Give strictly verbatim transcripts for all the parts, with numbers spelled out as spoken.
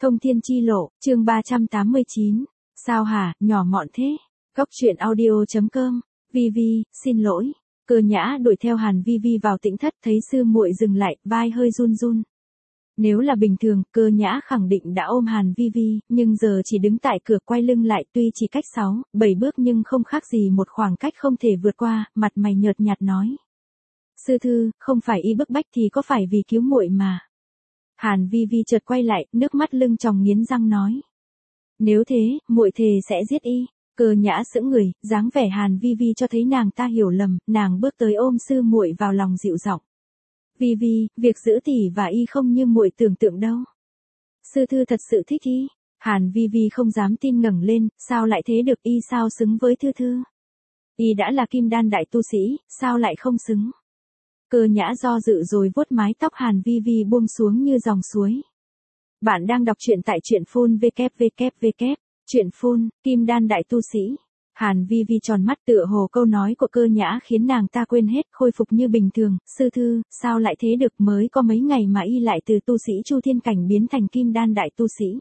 Thông thiên chi lộ, chương ba trăm tám mươi chín. Sao hả, nhỏ mọn thế? Góc truyện audio chấm com. Vi Vi, xin lỗi. Cơ Nhã đuổi theo Hàn Vi Vi vào tĩnh thất, thấy sư muội dừng lại, vai hơi run run. Nếu là bình thường, Cơ Nhã khẳng định đã ôm Hàn Vi Vi, nhưng giờ chỉ đứng tại cửa quay lưng lại, tuy chỉ cách sáu, bảy bước nhưng không khác gì một khoảng cách không thể vượt qua, mặt mày nhợt nhạt nói. Sư thư, không phải y bức bách thì có phải vì cứu muội mà. Hàn Vi Vi chợt quay lại, nước mắt lưng tròng nghiến răng nói. Nếu thế, muội thề sẽ giết y. Cơ Nhã sững người, dáng vẻ Hàn Vi Vi cho thấy nàng ta hiểu lầm, nàng bước tới ôm sư muội vào lòng dịu giọng. Vi Vi, việc giữ tỷ và y không như muội tưởng tượng đâu. Sư thư thật sự thích y. Hàn Vi Vi không dám tin ngẩng lên, sao lại thế được, y sao xứng với thư thư. Y đã là kim đan đại tu sĩ, sao lại không xứng. Cơ Nhã do dự rồi vuốt mái tóc Hàn Vi Vi buông xuống như dòng suối. Bạn đang đọc truyện tại truyện phun vê vê vê. Truyện phun, kim đan đại tu sĩ. Hàn Vi Vi tròn mắt, tựa hồ câu nói của Cơ Nhã khiến nàng ta quên hết, khôi phục như bình thường. Sư thư, sao lại thế được, mới có mấy ngày mà y lại từ tu sĩ Chu Thiên Cảnh biến thành kim đan đại tu sĩ.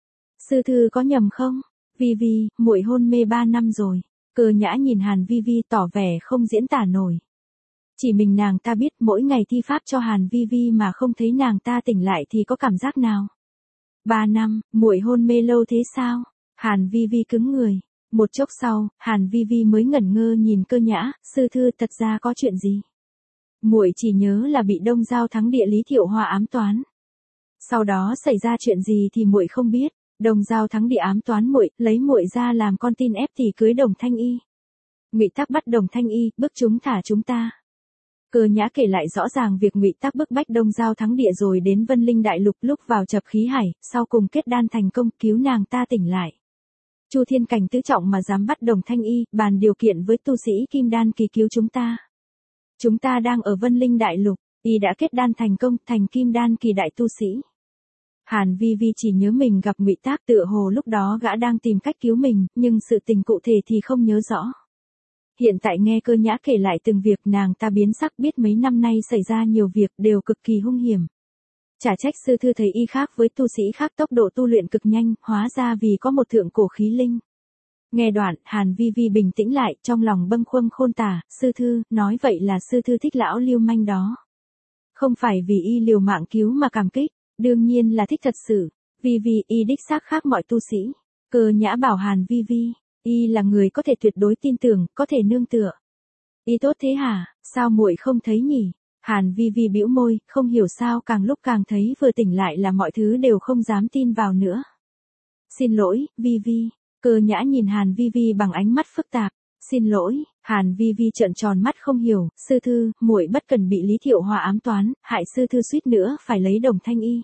Sư thư có nhầm không? Vi Vi, muội hôn mê ba năm rồi. Cơ Nhã nhìn Hàn Vi Vi tỏ vẻ không diễn tả nổi. Chỉ mình nàng ta biết, mỗi ngày thi pháp cho Hàn Vi Vi mà không thấy nàng ta tỉnh lại thì có cảm giác nào. Ba năm, muội hôn mê lâu thế sao? Hàn Vi Vi cứng người. Một chốc sau, Hàn Vi Vi mới ngẩn ngơ nhìn Cơ Nhã, sư thư thật ra có chuyện gì? Muội chỉ nhớ là bị Đông Giao Thắng Địa Lý Thiệu Hoa ám toán. Sau đó xảy ra chuyện gì thì muội không biết. Đông Giao Thắng Địa ám toán muội, lấy muội ra làm con tin ép thì cưới Đồng Thanh Y. Ngụy Tắc bắt Đồng Thanh Y, bức chúng thả chúng ta. Cơ Nhã kể lại rõ ràng việc Ngụy Tắc bức bách Đông Giao Thắng Địa rồi đến Vân Linh Đại Lục, lúc vào Chập Khí Hải, sau cùng kết đan thành công, cứu nàng ta tỉnh lại. Chu Thiên Cảnh tứ trọng mà dám bắt Đồng Thanh Y, bàn điều kiện với tu sĩ kim đan kỳ cứu chúng ta. Chúng ta đang ở Vân Linh Đại Lục, y đã kết đan thành công, thành kim đan kỳ đại tu sĩ. Hàn Vi Vi chỉ nhớ mình gặp Ngụy Tắc, tựa hồ lúc đó gã đang tìm cách cứu mình, nhưng sự tình cụ thể thì không nhớ rõ. Hiện tại nghe Cơ Nhã kể lại từng việc, nàng ta biến sắc, biết mấy năm nay xảy ra nhiều việc đều cực kỳ hung hiểm. Chả trách sư thư thấy y khác với tu sĩ khác, tốc độ tu luyện cực nhanh, hóa ra vì có một thượng cổ khí linh. Nghe đoạn, Hàn Vi Vi bình tĩnh lại, trong lòng bâng khuâng khôn tả. Sư thư, nói vậy là sư thư thích lão lưu manh đó. Không phải vì y liều mạng cứu mà cảm kích, đương nhiên là thích thật sự. Vi Vi, y đích xác khác mọi tu sĩ. Cơ Nhã bảo Hàn Vi Vi, y là người có thể tuyệt đối tin tưởng, có thể nương tựa. Y tốt thế hả, sao muội không thấy nhỉ? Hàn Vi Vi bĩu môi, không hiểu sao càng lúc càng thấy vừa tỉnh lại là mọi thứ đều không dám tin vào nữa. Xin lỗi, Vi Vi. Cơ Nhã nhìn Hàn Vi Vi bằng ánh mắt phức tạp. Xin lỗi. Hàn Vi Vi trợn tròn mắt không hiểu. Sư thư, muội bất cần bị Lý Thiệu Hoa ám toán, hại sư thư suýt nữa phải lấy Đồng Thanh Y.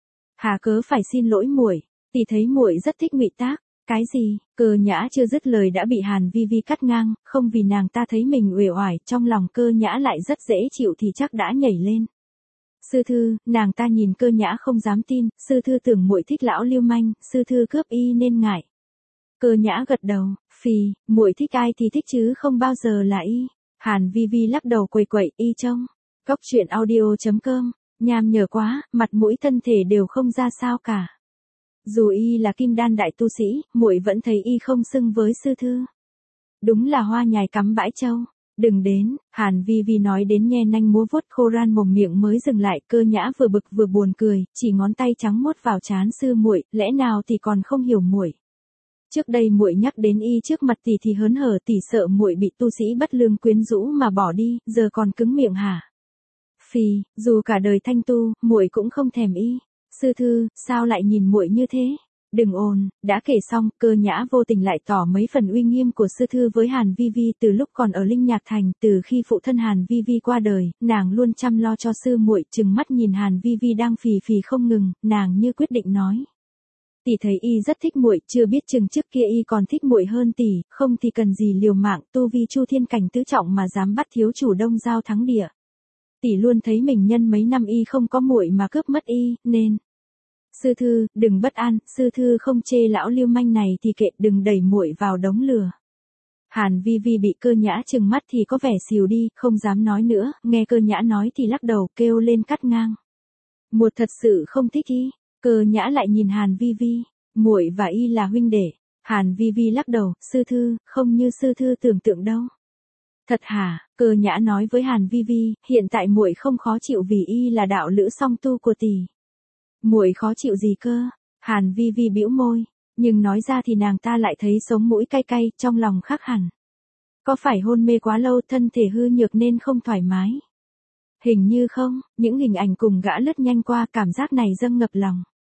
Hà cớ phải xin lỗi muội, tỷ thấy muội rất thích Ngụy Tắc. Cái gì? Cơ Nhã chưa dứt lời đã bị Hàn Vi Vi cắt ngang, không vì nàng ta thấy mình uể oải, trong lòng Cơ Nhã lại rất dễ chịu thì chắc đã nhảy lên. Sư thư, nàng ta nhìn Cơ Nhã không dám tin, sư thư tưởng muội thích lão lưu manh, sư thư cướp y nên ngại. Cơ Nhã gật đầu, phì, muội thích ai thì thích chứ không bao giờ là y. Hàn Vi Vi lắc đầu quầy quậy, y trông. Góc truyện audio chấm com, nham nhở quá, mặt mũi thân thể đều không ra sao cả. Dù y là kim đan đại tu sĩ, muội vẫn thấy y không xưng với sư thư. Đúng là hoa nhài cắm bãi châu. Đừng đến. Hàn Vi Vi nói đến nhe nanh múa vuốt, khô ran mồm miệng mới dừng lại. Cơ Nhã vừa bực vừa buồn cười, chỉ ngón tay trắng muốt vào trán sư muội, lẽ nào thì còn không hiểu muội. Trước đây muội nhắc đến y trước mặt tỷ thì hớn hở, tỷ sợ muội bị tu sĩ bất lương quyến rũ mà bỏ đi, giờ còn cứng miệng hả? Phì, dù cả đời thanh tu, muội cũng không thèm y. Sư thư, sao lại nhìn muội như thế? Đừng ồn. Đã kể xong, Cơ Nhã vô tình lại tỏ mấy phần uy nghiêm của sư thư với Hàn Vi Vi từ lúc còn ở Linh Nhạc Thành. Từ khi phụ thân Hàn Vi Vi qua đời, nàng luôn chăm lo cho sư muội. Trừng mắt nhìn Hàn Vi Vi đang phì phì không ngừng, nàng như quyết định nói. Tỷ thấy y rất thích muội, chưa biết chừng trước kia y còn thích muội hơn tỷ, không thì cần gì liều mạng, tu vi Chu Thiên Cảnh tứ trọng mà dám bắt thiếu chủ Đông Giao Thắng Địa. Tỷ luôn thấy mình nhân mấy năm y không có muội mà cướp mất y, nên. Sư thư, đừng bất an, sư thư không chê lão lưu manh này thì kệ, đừng đẩy muội vào đống lửa. Hàn Vi Vi bị Cơ Nhã trừng mắt thì có vẻ xìu đi, không dám nói nữa, nghe Cơ Nhã nói thì lắc đầu kêu lên cắt ngang. Muội thật sự không thích y. Cơ Nhã lại nhìn Hàn Vi Vi, muội và y là huynh đệ. Hàn Vi Vi lắc đầu, sư thư, không như sư thư tưởng tượng đâu. Thật hả? Cơ Nhã nói với Hàn Vi Vi, hiện tại muội không khó chịu vì y là đạo lữ song tu của tỷ. Muội khó chịu gì cơ? Hàn Vi Vi bĩu môi, nhưng nói ra thì nàng ta lại thấy sống mũi cay cay, trong lòng khác hẳn. Có phải hôn mê quá lâu thân thể hư nhược nên không thoải mái? Hình như không, những hình ảnh cùng gã lướt nhanh qua, cảm giác này dâng ngập lòng.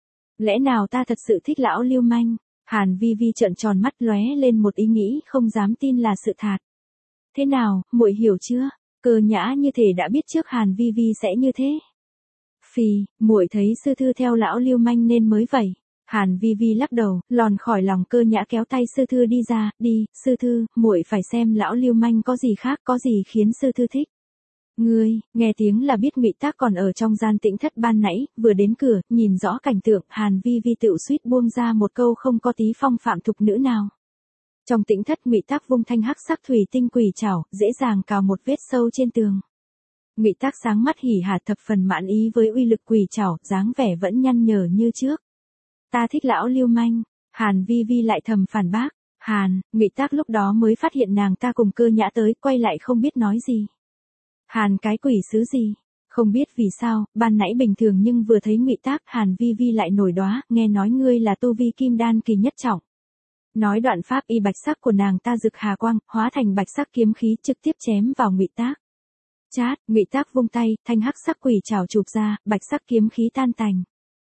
Lẽ nào ta thật sự thích lão lưu manh? Hàn Vi Vi trợn tròn mắt, lóe lên một ý nghĩ không dám tin là sự thật. Thế nào, muội hiểu chưa? Cơ Nhã như thể đã biết trước Hàn Vi Vi sẽ như thế. Phì, muội thấy sư thư theo lão lưu manh nên mới vậy. Hàn Vi Vi lắc đầu, lòn khỏi lòng Cơ Nhã, kéo tay sư thư đi ra, đi, sư thư, muội phải xem lão lưu manh có gì khác, có gì khiến sư thư thích. Ngươi, nghe tiếng là biết Ngụy Tác còn ở trong gian tĩnh thất ban nãy, vừa đến cửa, nhìn rõ cảnh tượng, Hàn Vi Vi tựu suýt buông ra một câu không có tí phong phạm thục nữ nào. Trong tĩnh thất, Ngụy Tác vung thanh hắc sắc thủy tinh quỷ trảo, dễ dàng cào một vết sâu trên tường. Ngụy Tác sáng mắt hỉ hả, thập phần mãn ý với uy lực quỷ trảo, dáng vẻ vẫn nhăn nhở như trước. Ta thích lão lưu manh. Hàn Vi Vi lại thầm phản bác. Hàn, Ngụy Tác lúc đó mới phát hiện nàng ta cùng Cơ Nhã tới, quay lại không biết nói gì. Hàn cái quỷ sứ gì? Không biết vì sao, ban nãy bình thường nhưng vừa thấy Ngụy Tác, Hàn Vi Vi lại nổi đóa, nghe nói ngươi là tu vi kim đan kỳ nhất trọng. Nói đoạn pháp y bạch sắc của nàng ta rực hà quang, hóa thành bạch sắc kiếm khí trực tiếp chém vào Ngụy Tác. Chát, Ngụy Tác vung tay, thanh hắc sắc quỷ trảo chụp ra, bạch sắc kiếm khí tan tành.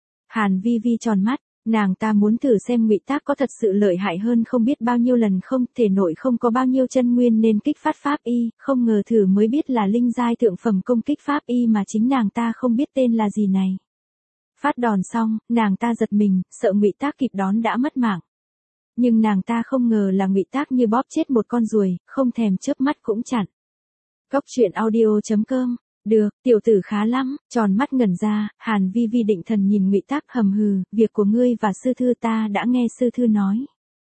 Hàn Vi Vi tròn mắt, nàng ta muốn thử xem Ngụy Tác có thật sự lợi hại hơn không biết bao nhiêu lần không, thể nội không có bao nhiêu chân nguyên nên kích phát pháp y, không ngờ thử mới biết là linh giai thượng phẩm công kích pháp y mà chính nàng ta không biết tên là gì này. Phát đòn xong, nàng ta giật mình, sợ Ngụy Tác kịp đón đã mất mạng. Nhưng nàng ta không ngờ là Ngụy Tác như bóp chết một con ruồi, không thèm chớp mắt cũng chặn. Góc truyện audio chấm com. Được, tiểu tử khá lắm, tròn mắt ngẩn ra, Hàn Vi Vi định thần nhìn Ngụy Tác, hầm hừ, việc của ngươi và sư thư ta đã nghe sư thư nói.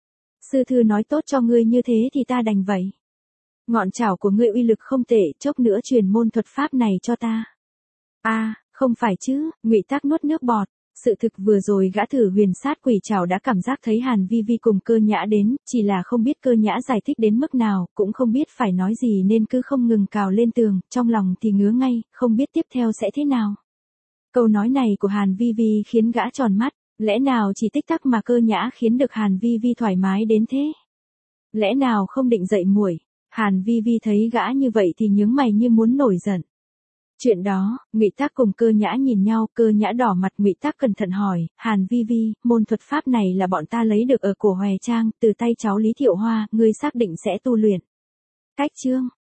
Sư thư nói tốt cho ngươi như thế thì ta đành vậy. Ngọn chảo của ngươi uy lực không tệ, chốc nữa truyền môn thuật pháp này cho ta. A, à, không phải chứ, Ngụy Tác nuốt nước bọt. Sự thực vừa rồi gã thử huyền sát quỷ trảo đã cảm giác thấy Hàn Vi Vi cùng Cơ Nhã đến, chỉ là không biết Cơ Nhã giải thích đến mức nào, cũng không biết phải nói gì nên cứ không ngừng cào lên tường, trong lòng thì ngứa ngay, không biết tiếp theo sẽ thế nào. Câu nói này của Hàn Vi Vi khiến gã tròn mắt, lẽ nào chỉ tích tắc mà Cơ Nhã khiến được Hàn Vi Vi thoải mái đến thế? Lẽ nào không định dậy muội? Hàn Vi Vi thấy gã như vậy thì nhướng mày như muốn nổi giận. Chuyện đó, Ngụy Tác cùng Cơ Nhã nhìn nhau, Cơ Nhã đỏ mặt, Ngụy Tác cẩn thận hỏi, Hàn Vi Vi, môn thuật pháp này là bọn ta lấy được ở cổ Hòe Trang, từ tay cháu Lý Thiệu Hoa, ngươi xác định sẽ tu luyện. Cách chương